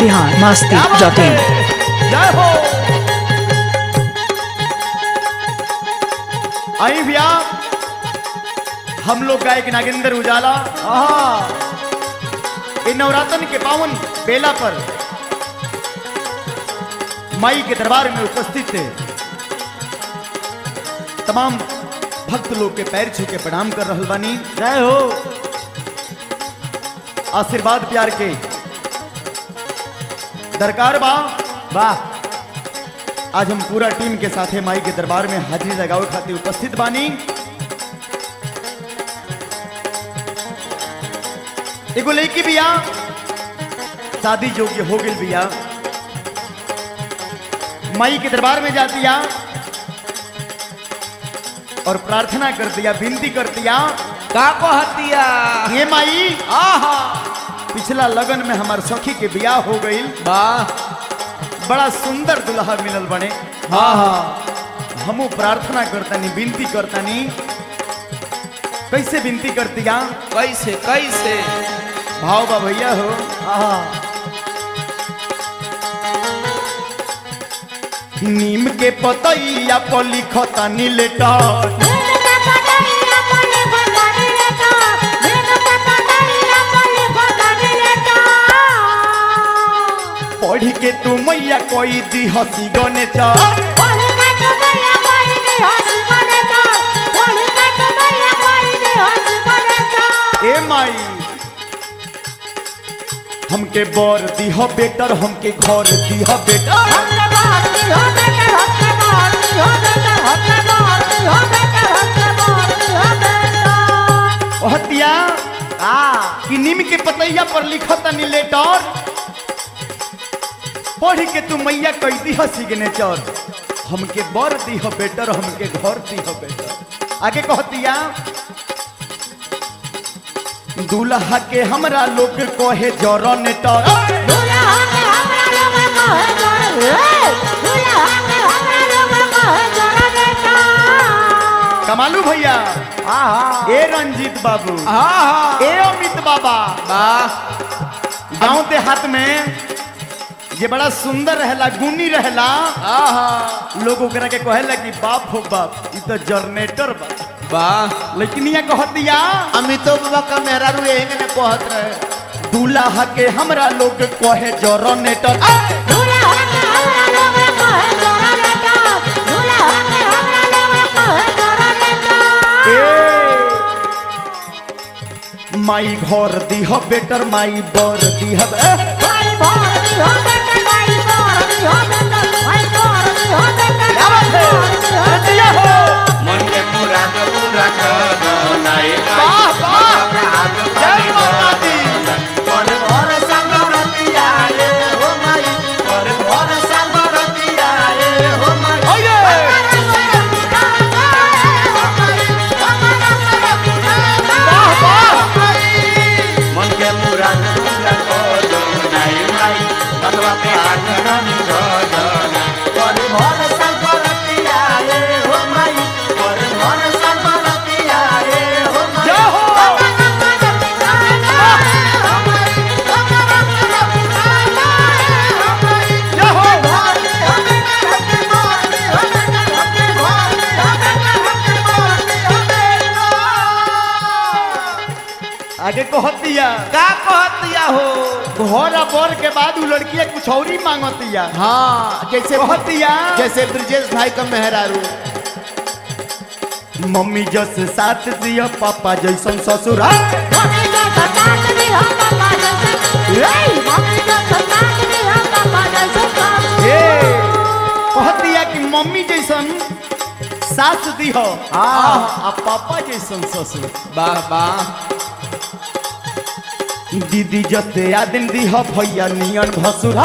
biharmasti.in। जय हो। आई भैया हम लोग गायक नागेंद्र उजाला इन नवरात्र के पावन बेला पर माई के दरबार में उपस्थित थे। तमाम भक्त लोग के पैर छू के प्रणाम कर रहल बानी। जय हो। आशीर्वाद प्यार के दरकार बा। वाह। आज हम पूरा टीम के साथे माई के दरबार में हाजिरी लगावे खातिर उपस्थित बानी। एगो लड़की बिया शादी योग्य हो गई बिया, माई के दरबार में जाती है और प्रार्थना कर दिया, विनती कर दिया। का कहतिया? ये माई आहा। पिछला लगन में हमार सखी के बियाह हो गई, वाह। बड़ा सुंदर दुल्हा मिलल बने। हाँ हाँ। हमू प्रार्थना करतानी, विनती करतानी। कैसे विनती करतिया? कैसे कैसे? भाव बा भैया हो। नीम के पतैया पर लिखतानी लेटर, पढ़ी के तू मैया कोई दी हसी गने चा। ए माई हमके बर दीह बेटर, हमके घर दीह बेटर। हतिया कि नीम के पतैया पर लिखतानी लेटर, पढ़ के तू मैया कई दी सिग्नेचर, हमके बर दीह बेटर, हमके घर दीह बेटर। आगे कहतिया दूल्हा के हमरा लोग कहे जरनेटर। कमालू भैया, ए रंजीत बाबू, ए अमित बाबा, गाँव देहात में ये बड़ा सुंदर रहला, गुनी रहला। लोग ओकरा के कहेला कि बाप हो बाप, ये तो जनरेटर बा। वाह। लेकिन ये कहतिया अमितो बाबा का मेरा रू एंगे ने कहत रहे, दूल्हा के हमरा लोग कहे जनरेटर। माई घर दीह बेटर, माई बर दीह। मन के पूरा पूरा कर नाई वाह वाह, जय माता दी। पर भर संगरतिया रे हो माई, पर भर संगरतिया रे हो माई। वाह वाह, मन के पूरा पूरा कर नाई माई, बलवा पे हाथ रानी गजना। पर भर संगरतिया रे हो माई, पर भर संगरतिया रे हो माई। जय हो। जय हो। आगे कहतिया का कहतिया हो? घर आ बर के बाद उ लड़किया कुछ और ही मांगतिया। हाँ, जैसे कहतिया जैसे ब्रजेश भाई का मेहरारू। मम्मी जस साथ दिया, पापा जैसन ससुर। कहतिया कि मम्मी जैसन सास दिह, आ पापा जैसन ससुर। वाह वाह। दीदी जते आदिन दिह, भैया नियन भसुर।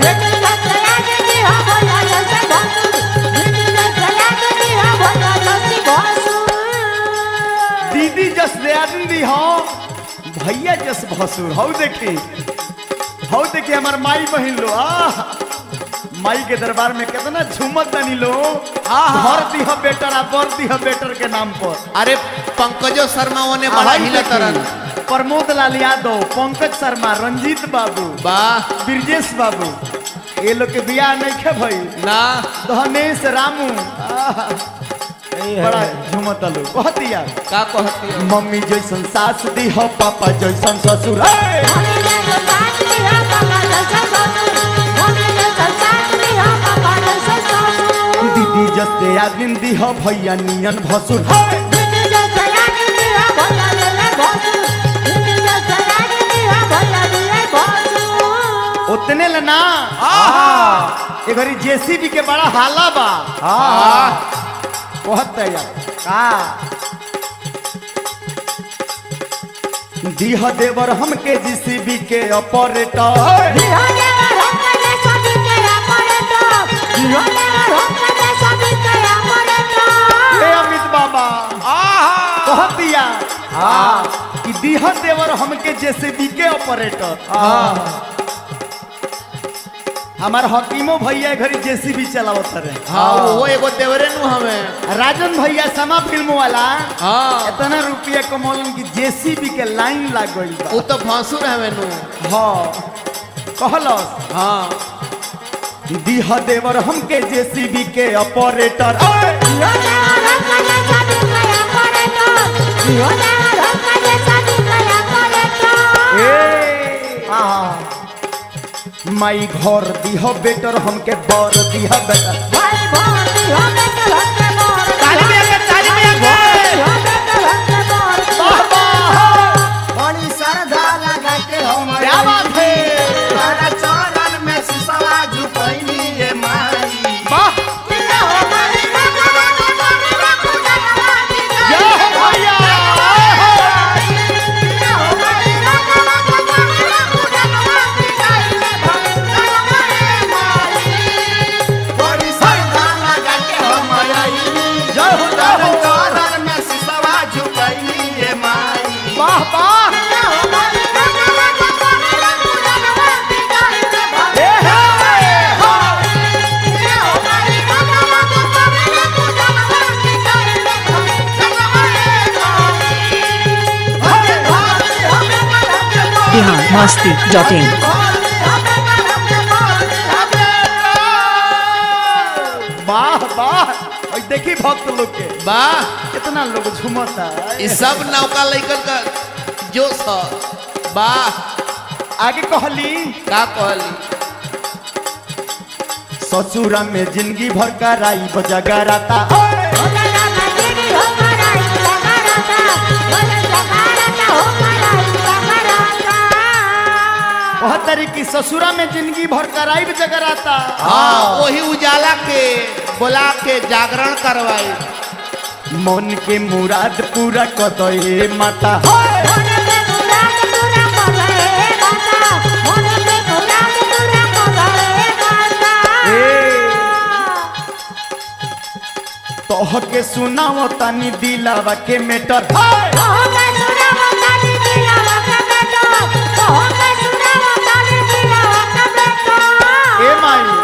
दीदी जस आदिन दिह, भैया जस भसुर। हौ देखी, हौ देखी हमार माई बहन लो। माई के दरबार में कितना झूमत तनी लो। घर दीह बेटर, बर दीह बेटर के नाम पर। अरे पंकजो शर्मा ने बड़ा हिला तरन। प्रमोद लाल यादव, पंकज शर्मा, रंजीत बाबू, वाह ब्रजेश बाबू, ये लोग के बियाह नहीं खे भाई ना धनेश रामू बड़ा झुमत लो बहुत यार का कहती हो मम्मी जैसन सास दी हो पापा जैसन ससुर दीदी जैसे आदमी दी हो भैया नियन भसुर उतने लेना ये घरी जेसीबी के बड़ा हाला बा बहुत यार दीह देवर हमके जेसीबी के ऑपरेटर अमित बाबा बहुत दिया कि दीह देवर हमके जेसीबी के ऑपरेटर हमार हकीमो भैया घरी जेसीबी चलावत रहे हाँ वो एगो देवरे नु हमें राजन भैया समा फिल्म वाला हाँ इतना रुपया कमौलन की जेसीबी के लाइन लग गई वो तो भांसुर हमें नु हाँ कहलस हाँ दीह देवर हमके जेसीबी के ऑपरेटर माई घर दीह बेटर हमके बर दीह बेटर बड़ी श्रद्धा लगा के हम क्या बात है तारा चरण में सिसवा झुकैनी ये माई वाह जय हो भैया बड़ी श्रद्धा लगा के हम आईनी जय हो तारा चरण में सिसवा झुकैनी ये माई वाह वाह biharmasti.in वाह वाह और देखी भक्त लोग के वाह कितना लोग झूमता ये सब नौका लइकन का जोश है वाह आगे कहली का कहली ससुरा में जिंदगी भर कराई बजगराता बहुत तरीके ससुरा में जिंदगी भर कराई बजगराता हाँ वही उजाला के बोला के जागरण करवाई मन के मुराद पूरा कदे माता तोह के सुनाओ तानी दिलावा के मेटर ए माई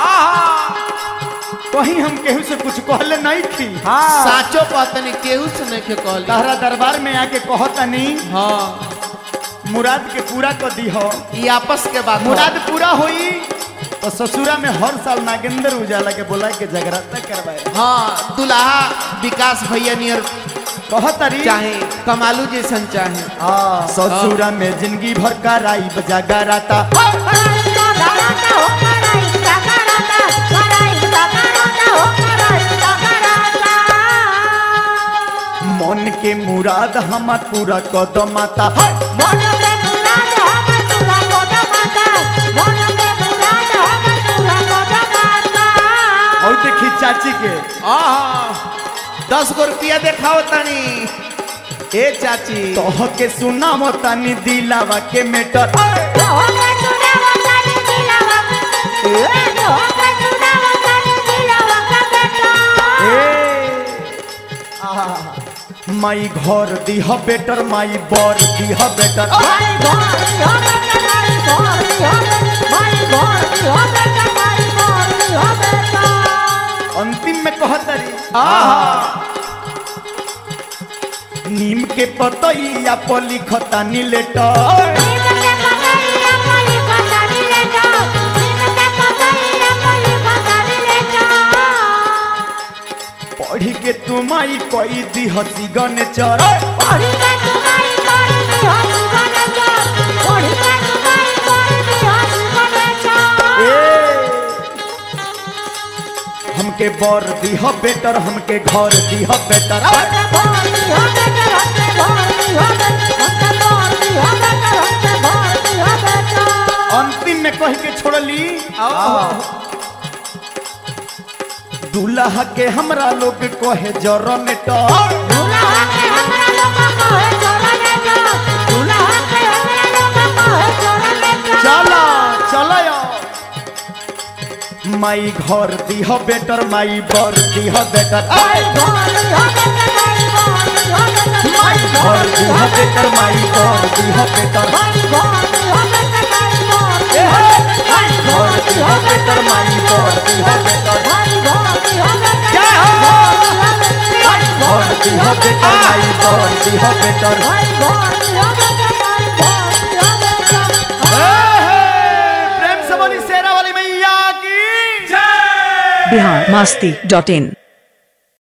कहीं हम केहू से कुछ कहले नहीं थी साचो पतनी केहू से नहीं के कहली तहरा दरबार में आके कहतनी हाँ मुराद के पूरा कर दी हो ये आपस के बात मुराद पूरा हुई तो ससुरा में हर साल नागेंद्र उजाला के बोला के जगराता करवाए हाँ दुल्हा विकास भैया नियर कहतरी चाहे कमालू जैसन चाहे ससुरा में जिंदगी भर कराई जगराता मन के मुराद हमार पूरा कदमाता और देखी चाची के 10 गो रुपया देखाओ तनी ए चाची तोह के सुनाओ तानी दिलावा के मेटर माई घर दीह बेटर माई बर दीह बेटर अंतिम में कहतरी नीम के पतैया पर लिखतानी लेटर पढ़ी के तुमाई कोई दी हसी गनेचर हमके बर दी हो बेटर हमके घर दी हो बेटर अंतिम में कह के छोड़ली दूल्हा के हमरा लोग कहे जरनेटर चला चला माई घर दी हो बेटर माई बर दी हो बेटर माई घर दी हो बेटर माई बर दी हो बेटर घर दी हो बेटर माई बर दी हो बेटर क्या हो घर दी हो बेटर माई बर दी हो बेटर प्रेम से बोली शेरा वाली मैया की बिहार मस्ती.in